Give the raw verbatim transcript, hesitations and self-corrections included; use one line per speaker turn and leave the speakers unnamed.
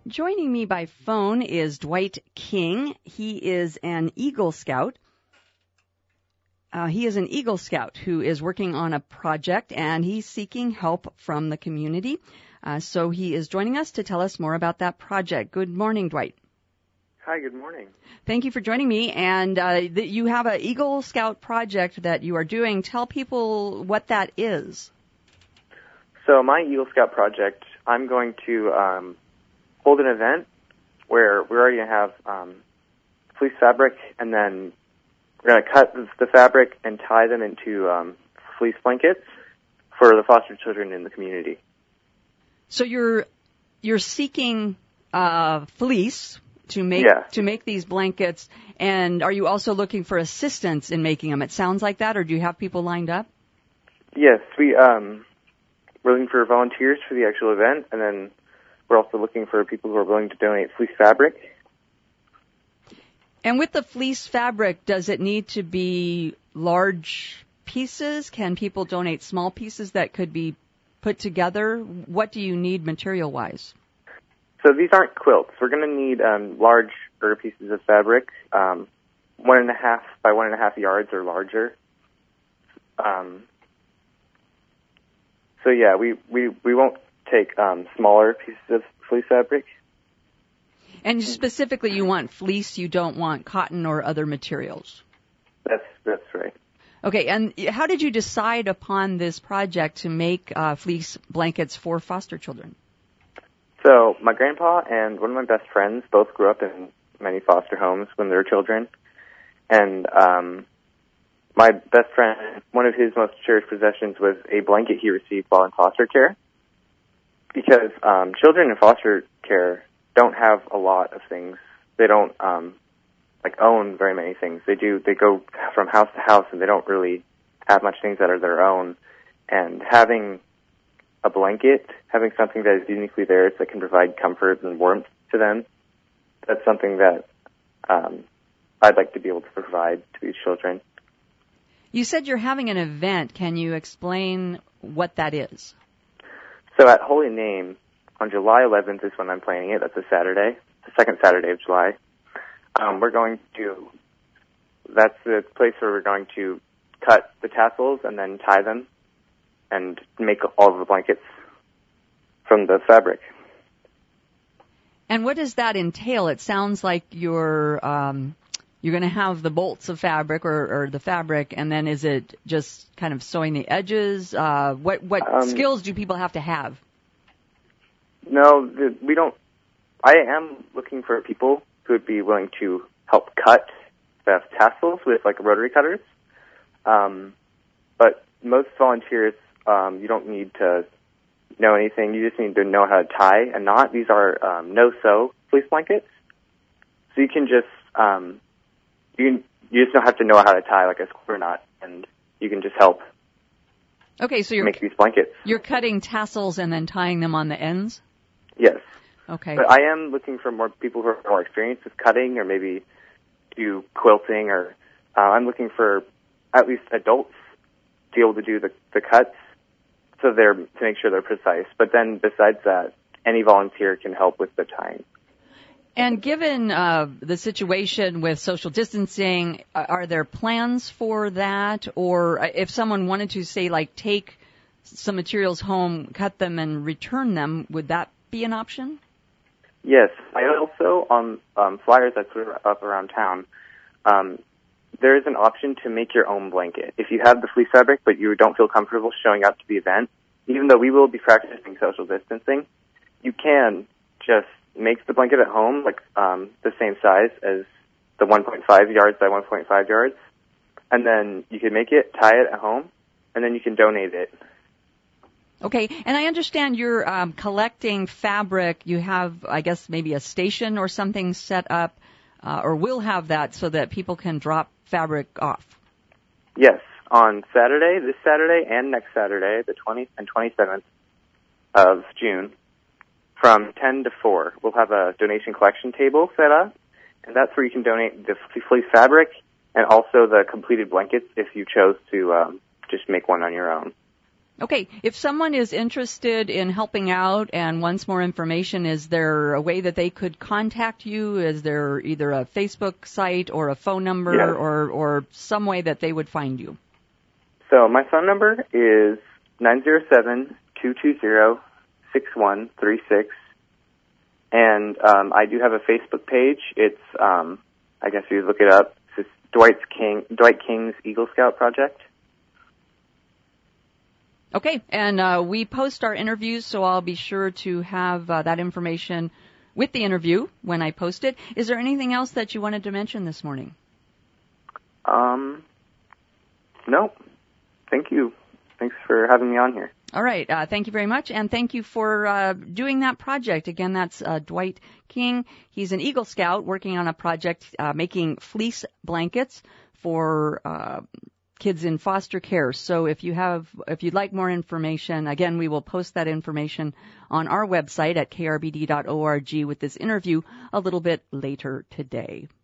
Joining me by phone is Dwight King. He is an Eagle Scout. Uh, he is an Eagle Scout who is working on a project, and he's seeking help from the community. Uh, so he is joining us to tell us more about that project. Good morning, Dwight.
Hi, good morning.
Thank you for joining me. And uh, th- you have an Eagle Scout project that you are doing. Tell people what that is.
So my Eagle Scout project, I'm going to um, hold an event where we're already going to have um, fleece fabric, and then we're going to cut the fabric and tie them into um, fleece blankets for the foster children in the community.
So you're you're seeking uh, fleece to make
yeah.
to make these blankets, and are you also looking for assistance in making them? It sounds like that, or do you have people lined up?
Yes, we um, we're looking for volunteers for the actual event, and then we're also looking for people who are willing to donate fleece fabric.
And with the fleece fabric, does it need to be large pieces? Can people donate small pieces that could be put together? What do you need material-wise?
So these aren't quilts. We're going to need um, larger pieces of fabric, um, one and a half by one and a half yards or larger. Um, so yeah, we, we, we won't take um, smaller pieces of fleece fabric.
And specifically, you want fleece, you don't want cotton or other materials.
That's that's right.
Okay, and how did you decide upon this project to make uh, fleece blankets for foster children?
So my grandpa and one of my best friends both grew up in many foster homes when they were children. And um, my best friend, one of his most cherished possessions was a blanket he received while in foster care. Because um, children in foster care don't have a lot of things. They don't um, like own very many things. They do. They go from house to house, and they don't really have much things that are their own. And having a blanket, having something that is uniquely theirs that can provide comfort and warmth to them, that's something that um, I'd like to be able to provide to these children.
You said you're having an event. Can you explain what that is?
So at Holy Name, on July eleventh is when I'm planning it. That's a Saturday, the second Saturday of July. Um, we're going to, that's the place where we're going to cut the tassels and then tie them and make all of the blankets from the fabric.
And what does that entail? It sounds like you're um, you're going to have the bolts of fabric or, or the fabric, and then is it just kind of sewing the edges? Uh, what what
um,
skills do people have to have?
No, the, we don't. I am looking for people who would be willing to help cut the tassels with like rotary cutters. Um, but most volunteers, um, you don't need to know anything. You just need to know how to tie a knot. These are um, no-sew fleece blankets, so you can just um, you can you just don't have to know how to tie like a square knot, and you can just help.
Okay, so you're
make these blankets.
You're cutting tassels and then tying them on the ends?
Yes.
Okay.
But I am looking for more people who are more experienced with cutting or maybe do quilting, or uh, I'm looking for at least adults to be able to do the, the cuts so they're to make sure they're precise. But then besides that, any volunteer can help with the tying.
And given uh, the situation with social distancing, are there plans for that? Or if someone wanted to, say, like take some materials home, cut them, and return them, would that be an option?
Yes. I also, on um, flyers I put up around town, um, there is an option to make your own blanket. If you have the fleece fabric but you don't feel comfortable showing up to the event, even though we will be practicing social distancing, you can just make the blanket at home, like um, the same size as the one point five yards by one point five yards, and then you can make it, tie it at home, and then you can donate it.
Okay, and I understand you're um, collecting fabric. You have, I guess, maybe a station or something set up, uh, or will have that so that people can drop fabric off.
Yes, on Saturday, this Saturday and next Saturday, the twentieth and twenty-seventh of June, from ten to four, we'll have a donation collection table set up, and that's where you can donate the fleece fabric and also the completed blankets if you chose to um, just make one on your own.
Okay, if someone is interested in helping out and wants more information, is there a way that they could contact you? Is there either a Facebook site or a phone number
Yes.
or, or some way that they would find you?
So my phone number is nine zero seven, two two zero, six one three six. And um, I do have a Facebook page. It's, um, I guess you look it up. It's Dwight's King, Dwight King's Eagle Scout Project.
Okay, and uh, we post our interviews, so I'll be sure to have uh, that information with the interview when I post it. Is there anything else that you wanted to mention this morning?
Um, no. Thank you. Thanks for having me on here.
All right, uh, thank you very much, and thank you for uh, doing that project. Again, that's uh, Dwight King. He's an Eagle Scout working on a project uh, making fleece blankets for uh kids in foster care. So if you have, if you'd like more information, again, we will post that information on our website at k r b d dot org with this interview a little bit later today.